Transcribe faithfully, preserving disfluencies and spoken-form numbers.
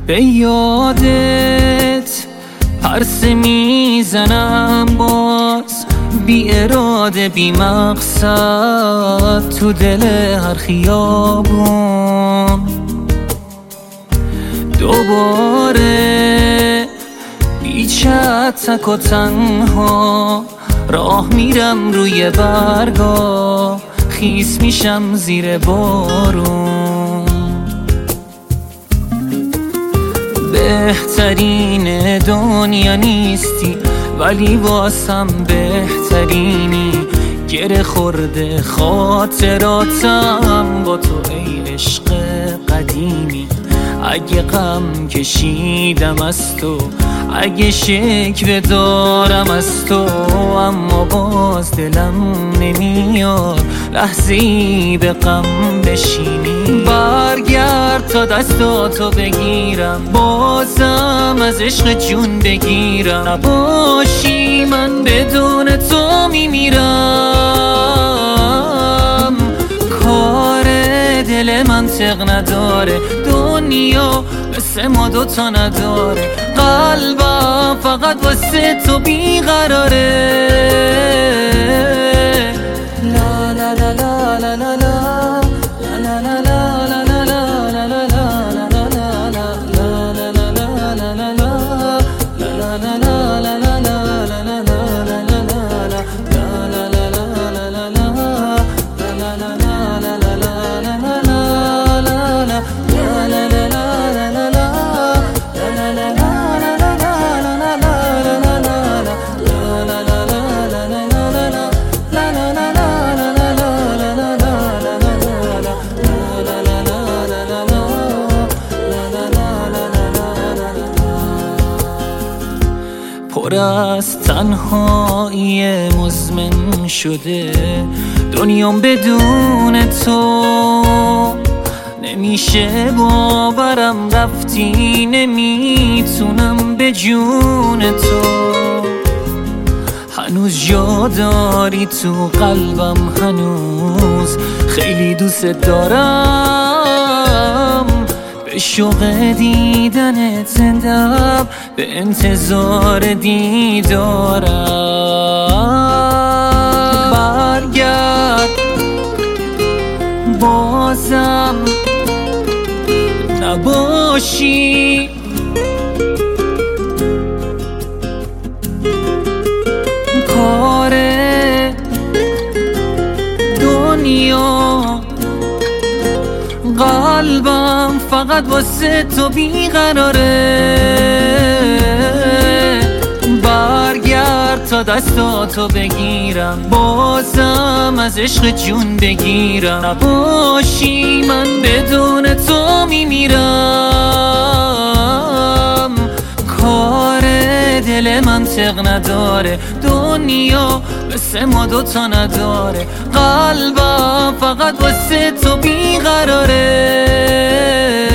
به یادت پرسه میزنم باز، بی اراده بی مقصد تو دل هر خیابون. دوباره بیچه تک و تنها راه میرم روی برگا، خیس میشم زیر بارون. بهترین دنیا نیستی ولی واسم بهترینی، گره خورده خاطراتم با تو ای عشق قدیمی. اگه غم کشیدم از تو، اگه شکوه دارم از تو، اما باز دلم نمیاد لحظه‌ای به غم بشینی. برگرد تا دستاتو بگیرم، بازم از عشق جون بگیرم. نباشی من بدون تو میمیرم. کار دل منطق نداره، دنیا مثل ما دوتا نداره. قلبم فقط واسه تو بیقراره. لا لا لا لا لا لا لا لا لا لا پر از تنهایی مزمن شده دنیام بدون تو. نمیشه باورم رفتی، نمیتونم به جون تو. هنوز جا داری تو قلبم، هنوز خیلی دوست دارم. به شوق دیدنت زندم، به انتظار دیدارم. برگرد بازم نباشی. کار دنیا قلبم فقط واسه تو بیقراره. برگرد تا دستاتو بگیرم، بازم از عشق جون بگیرم. نباشی من بدون تو میمیرم. کار دل منطق نداره، دنیا مثل ما دوتا نداره. قلبم فقط واسه تو بیقراره.